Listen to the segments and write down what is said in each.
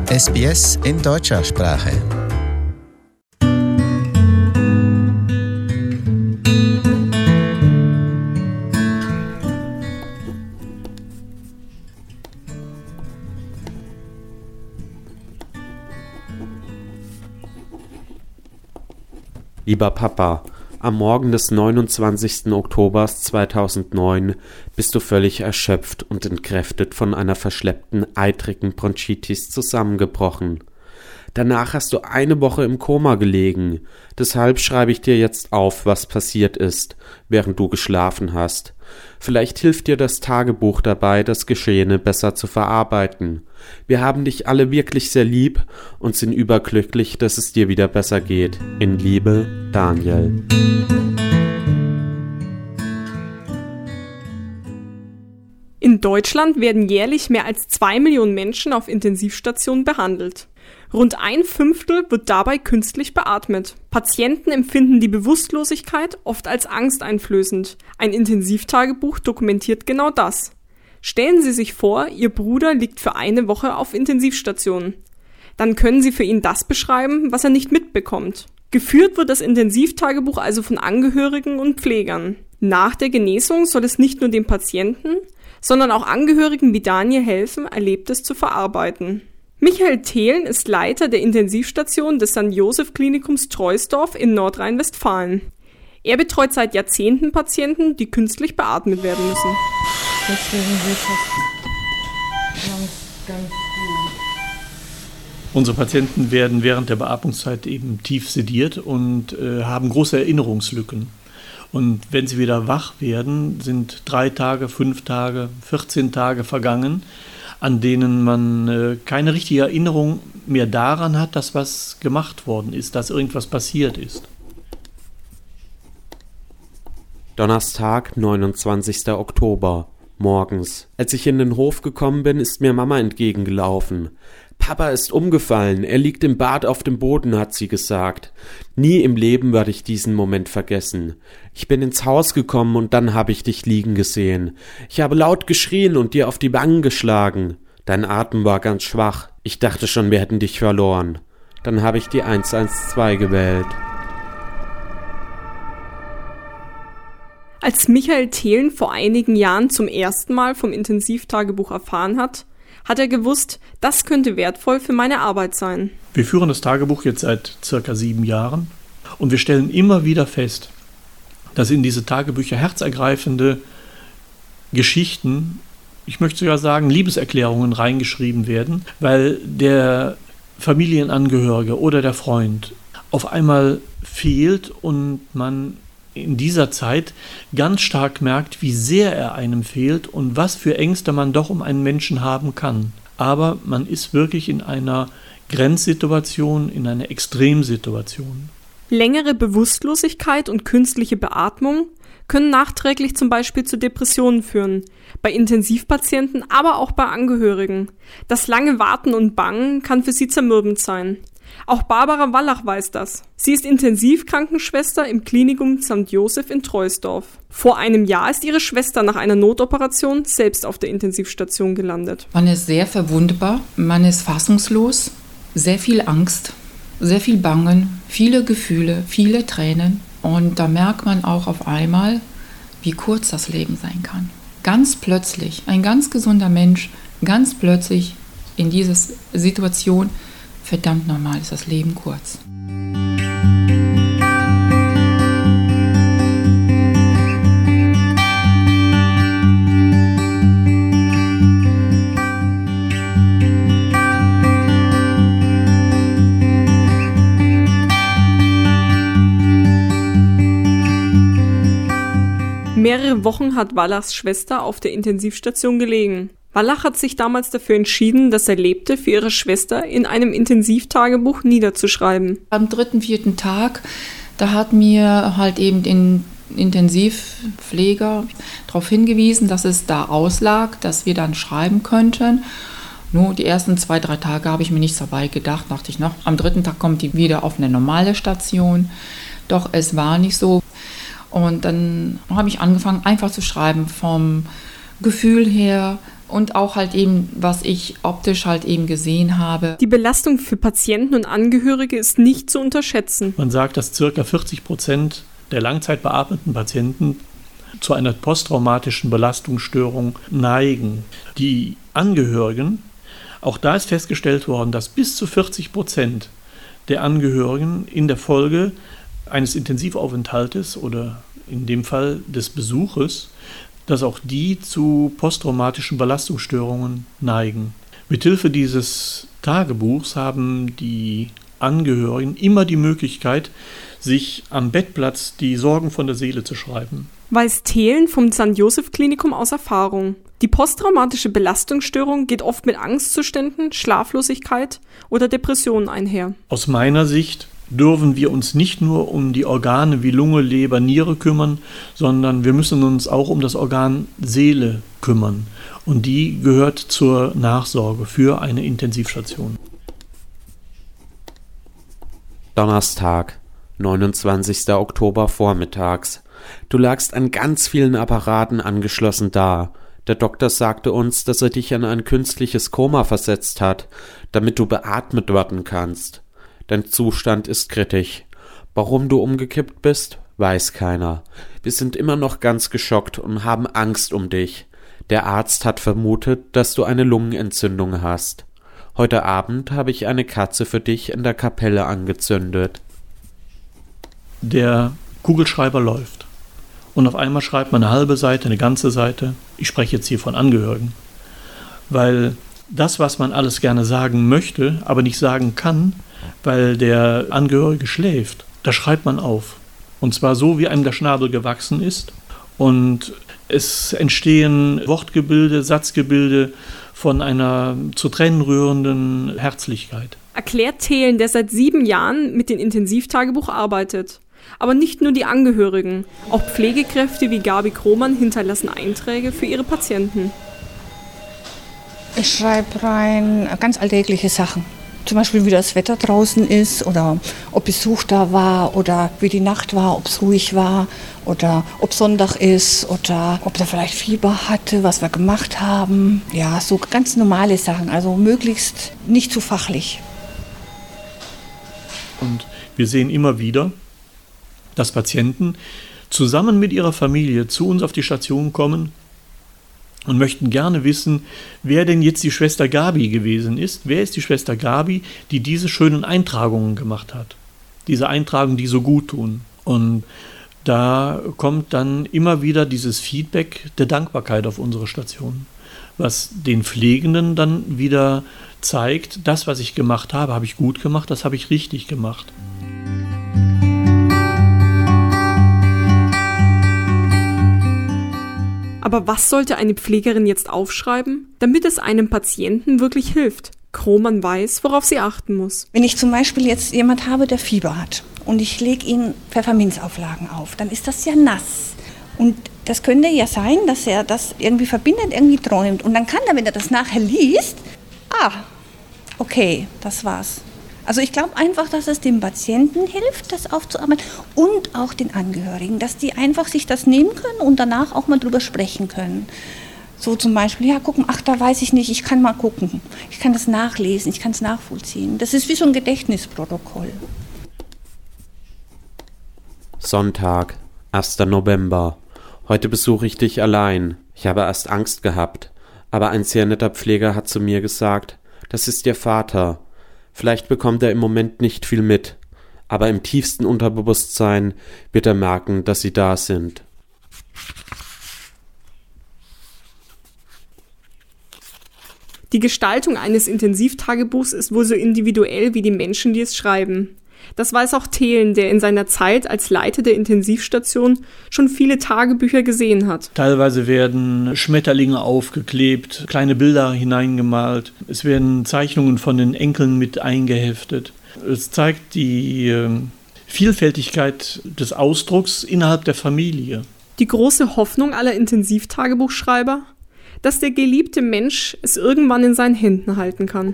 SBS in deutscher Sprache. Lieber Papa, am Morgen des 29. Oktobers 2009 bist du völlig erschöpft und entkräftet von einer verschleppten, eitrigen Bronchitis zusammengebrochen. Danach hast du eine Woche im Koma gelegen. Deshalb schreibe ich dir jetzt auf, was passiert ist, während du geschlafen hast. Vielleicht hilft dir das Tagebuch dabei, das Geschehene besser zu verarbeiten. Wir haben dich alle wirklich sehr lieb und sind überglücklich, dass es dir wieder besser geht. In Liebe, Daniel. In Deutschland werden jährlich mehr als 2 Millionen Menschen auf Intensivstationen behandelt. Rund 1/5 wird dabei künstlich beatmet. Patienten empfinden die Bewusstlosigkeit oft als angsteinflößend. Ein Intensivtagebuch dokumentiert genau das. Stellen Sie sich vor, Ihr Bruder liegt für eine Woche auf Intensivstation. Dann können Sie für ihn das beschreiben, was er nicht mitbekommt. Geführt wird das Intensivtagebuch also von Angehörigen und Pflegern. Nach der Genesung soll es nicht nur dem Patienten, sondern auch Angehörigen wie Daniel helfen, Erlebtes zu verarbeiten. Michael Thelen ist Leiter der Intensivstation des St. Joseph Klinikums Troisdorf in Nordrhein-Westfalen. Er betreut seit Jahrzehnten Patienten, die künstlich beatmet werden müssen. Deswegen wird das ganz gut. Unsere Patienten werden während der Beatmungszeit eben tief sediert und haben große Erinnerungslücken. Und wenn sie wieder wach werden, sind 3 Tage, 5 Tage, 14 Tage vergangen, an denen man keine richtige Erinnerung mehr daran hat, dass was gemacht worden ist, dass irgendwas passiert ist. Donnerstag, 29. Oktober, morgens. Als ich in den Hof gekommen bin, ist mir Mama entgegengelaufen. Papa ist umgefallen, er liegt im Bad auf dem Boden, hat sie gesagt. Nie im Leben werde ich diesen Moment vergessen. Ich bin ins Haus gekommen und dann habe ich dich liegen gesehen. Ich habe laut geschrien und dir auf die Wangen geschlagen. Dein Atem war ganz schwach. Ich dachte schon, wir hätten dich verloren. Dann habe ich die 112 gewählt. Als Michael Thelen vor einigen Jahren zum ersten Mal vom Intensivtagebuch erfahren hat er gewusst, das könnte wertvoll für meine Arbeit sein. Wir führen das Tagebuch jetzt seit circa 7 Jahren und wir stellen immer wieder fest, dass in diese Tagebücher herzergreifende Geschichten, ich möchte sogar sagen Liebeserklärungen reingeschrieben werden, weil der Familienangehörige oder der Freund auf einmal fehlt und man in dieser Zeit ganz stark merkt, wie sehr er einem fehlt und was für Ängste man doch um einen Menschen haben kann. Aber man ist wirklich in einer Grenzsituation, in einer Extremsituation. Längere Bewusstlosigkeit und künstliche Beatmung können nachträglich zum Beispiel zu Depressionen führen, bei Intensivpatienten, aber auch bei Angehörigen. Das lange Warten und Bangen kann für sie zermürbend sein. Auch Barbara Wallach weiß das. Sie ist Intensivkrankenschwester im Klinikum St. Joseph in Troisdorf. Vor einem Jahr ist ihre Schwester nach einer Notoperation selbst auf der Intensivstation gelandet. Man ist sehr verwundbar, man ist fassungslos, sehr viel Angst, sehr viel Bangen, viele Gefühle, viele Tränen. Und da merkt man auch auf einmal, wie kurz das Leben sein kann. Ganz plötzlich, ein ganz gesunder Mensch, ganz plötzlich in dieser Situation, verdammt normal ist das Leben kurz. Mehrere Wochen hat Wallachs Schwester auf der Intensivstation gelegen. Wallach hat sich damals dafür entschieden, das Erlebte für ihre Schwester in einem Intensivtagebuch niederzuschreiben. Am 3., 4. Tag, da hat mir halt eben den Intensivpfleger darauf hingewiesen, dass es da auslag, dass wir dann schreiben könnten. Nur die ersten 2, 3 Tage habe ich mir nichts dabei gedacht, dachte ich noch. Am 3. Tag kommt die wieder auf eine normale Station. Doch es war nicht so. Und dann habe ich angefangen, einfach zu schreiben, vom Gefühl her, Und auch halt eben, was ich optisch halt eben gesehen habe. Die Belastung für Patienten und Angehörige ist nicht zu unterschätzen. Man sagt, dass ca. 40% der langzeitbeatmeten Patienten zu einer posttraumatischen Belastungsstörung neigen. Die Angehörigen, auch da ist festgestellt worden, dass bis zu 40% der Angehörigen in der Folge eines Intensivaufenthaltes oder in dem Fall des Besuches, dass auch die zu posttraumatischen Belastungsstörungen neigen. Mithilfe dieses Tagebuchs haben die Angehörigen immer die Möglichkeit, sich am Bettplatz die Sorgen von der Seele zu schreiben. Weiß Thelen vom St. Joseph Klinikum aus Erfahrung. Die posttraumatische Belastungsstörung geht oft mit Angstzuständen, Schlaflosigkeit oder Depressionen einher. Aus meiner Sicht dürfen wir uns nicht nur um die Organe wie Lunge, Leber, Niere kümmern, sondern wir müssen uns auch um das Organ Seele kümmern. Und die gehört zur Nachsorge für eine Intensivstation. Donnerstag, 29. Oktober vormittags. Du lagst an ganz vielen Apparaten angeschlossen da. Der Doktor sagte uns, dass er dich in ein künstliches Koma versetzt hat, damit du beatmet werden kannst. Dein Zustand ist kritisch. Warum du umgekippt bist, weiß keiner. Wir sind immer noch ganz geschockt und haben Angst um dich. Der Arzt hat vermutet, dass du eine Lungenentzündung hast. Heute Abend habe ich eine Kerze für dich in der Kapelle angezündet. Der Kugelschreiber läuft. Und auf einmal schreibt man eine halbe Seite, eine ganze Seite. Ich spreche jetzt hier von Angehörigen. Weil das, was man alles gerne sagen möchte, aber nicht sagen kann, weil der Angehörige schläft, da schreibt man auf. Und zwar so, wie einem der Schnabel gewachsen ist. Und es entstehen Wortgebilde, Satzgebilde von einer zu Tränen rührenden Herzlichkeit. Erklärt Thelen, der seit 7 Jahren mit dem Intensivtagebuch arbeitet. Aber nicht nur die Angehörigen, auch Pflegekräfte wie Gabi Krohmann hinterlassen Einträge für ihre Patienten. Ich schreibe rein ganz alltägliche Sachen. Zum Beispiel, wie das Wetter draußen ist oder ob Besuch da war oder wie die Nacht war, ob es ruhig war oder ob Sonntag ist oder ob er vielleicht Fieber hatte, was wir gemacht haben. Ja, so ganz normale Sachen, also möglichst nicht zu fachlich. Und wir sehen immer wieder, dass Patienten zusammen mit ihrer Familie zu uns auf die Station kommen und möchten gerne wissen, wer denn jetzt die Schwester Gabi gewesen ist. Wer ist die Schwester Gabi, die diese schönen Eintragungen gemacht hat? Diese Eintragungen, die so gut tun. Und da kommt dann immer wieder dieses Feedback der Dankbarkeit auf unsere Station, was den Pflegenden dann wieder zeigt, das, was ich gemacht habe ich gut gemacht, das habe ich richtig gemacht. Aber was sollte eine Pflegerin jetzt aufschreiben, damit es einem Patienten wirklich hilft? Krohmann weiß, worauf sie achten muss. Wenn ich zum Beispiel jetzt jemand habe, der Fieber hat und ich lege ihm Pfefferminzauflagen auf, dann ist das ja nass. Und das könnte ja sein, dass er das irgendwie verbindet, irgendwie träumt. Und dann kann er, wenn er das nachher liest, okay, das war's. Also ich glaube einfach, dass es dem Patienten hilft, das aufzuarbeiten und auch den Angehörigen, dass die einfach sich das nehmen können und danach auch mal drüber sprechen können. So zum Beispiel, ja, gucken, da weiß ich nicht, ich kann mal gucken. Ich kann das nachlesen, ich kann es nachvollziehen. Das ist wie so ein Gedächtnisprotokoll. Sonntag, 1. November. Heute besuche ich dich allein. Ich habe erst Angst gehabt, aber ein sehr netter Pfleger hat zu mir gesagt, das ist Ihr Vater. Vielleicht bekommt er im Moment nicht viel mit, aber im tiefsten Unterbewusstsein wird er merken, dass Sie da sind. Die Gestaltung eines Intensivtagebuchs ist wohl so individuell wie die Menschen, die es schreiben. Das weiß auch Thelen, der in seiner Zeit als Leiter der Intensivstation schon viele Tagebücher gesehen hat. Teilweise werden Schmetterlinge aufgeklebt, kleine Bilder hineingemalt. Es werden Zeichnungen von den Enkeln mit eingeheftet. Es zeigt die Vielfältigkeit des Ausdrucks innerhalb der Familie. Die große Hoffnung aller Intensivtagebuchschreiber, dass der geliebte Mensch es irgendwann in seinen Händen halten kann.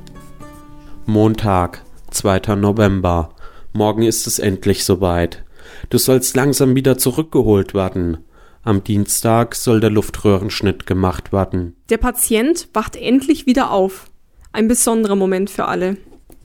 Montag, 2. November. Morgen ist es endlich soweit. Du sollst langsam wieder zurückgeholt werden. Am Dienstag soll der Luftröhrenschnitt gemacht werden. Der Patient wacht endlich wieder auf. Ein besonderer Moment für alle.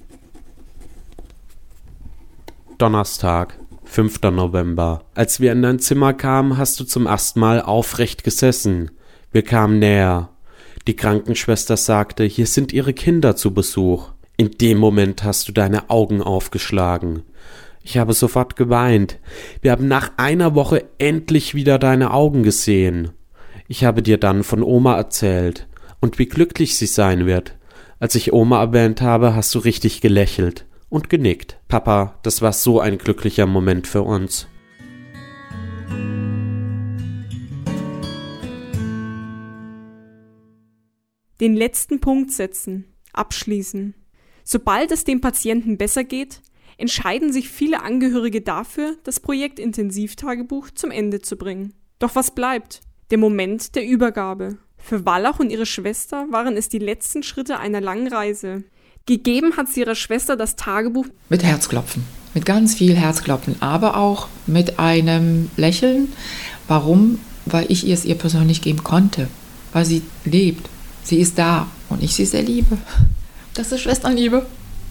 Donnerstag, 5. November. Als wir in dein Zimmer kamen, hast du zum ersten Mal aufrecht gesessen. Wir kamen näher. Die Krankenschwester sagte, hier sind ihre Kinder zu Besuch. In dem Moment hast du deine Augen aufgeschlagen. Ich habe sofort geweint. Wir haben nach einer Woche endlich wieder deine Augen gesehen. Ich habe dir dann von Oma erzählt und wie glücklich sie sein wird. Als ich Oma erwähnt habe, hast du richtig gelächelt und genickt. Papa, das war so ein glücklicher Moment für uns. Den letzten Punkt setzen, abschließen. Sobald es dem Patienten besser geht, entscheiden sich viele Angehörige dafür, das Projekt Intensivtagebuch zum Ende zu bringen. Doch was bleibt? Der Moment der Übergabe. Für Wallach und ihre Schwester waren es die letzten Schritte einer langen Reise. Gegeben hat sie ihrer Schwester das Tagebuch Mit Herzklopfen, mit ganz viel Herzklopfen, aber auch mit einem Lächeln. Warum? Weil ich es ihr persönlich geben konnte, weil sie lebt. Sie ist da und ich sie sehr liebe. Das ist Schwesternliebe.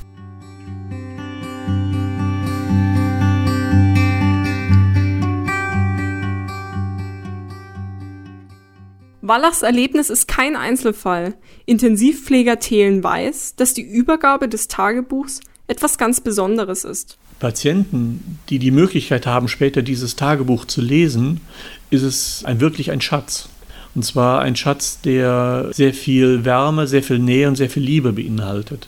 Wallachs Erlebnis ist kein Einzelfall. Intensivpfleger Thelen weiß, dass die Übergabe des Tagebuchs etwas ganz Besonderes ist. Patienten, die die Möglichkeit haben, später dieses Tagebuch zu lesen, ist es wirklich ein Schatz. Und zwar ein Schatz, der sehr viel Wärme, sehr viel Nähe und sehr viel Liebe beinhaltet.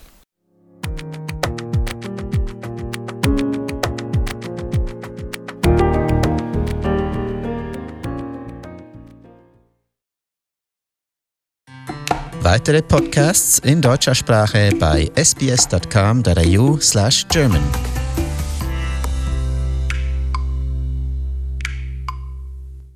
Weitere Podcasts in deutscher Sprache bei sbs.com.au/German.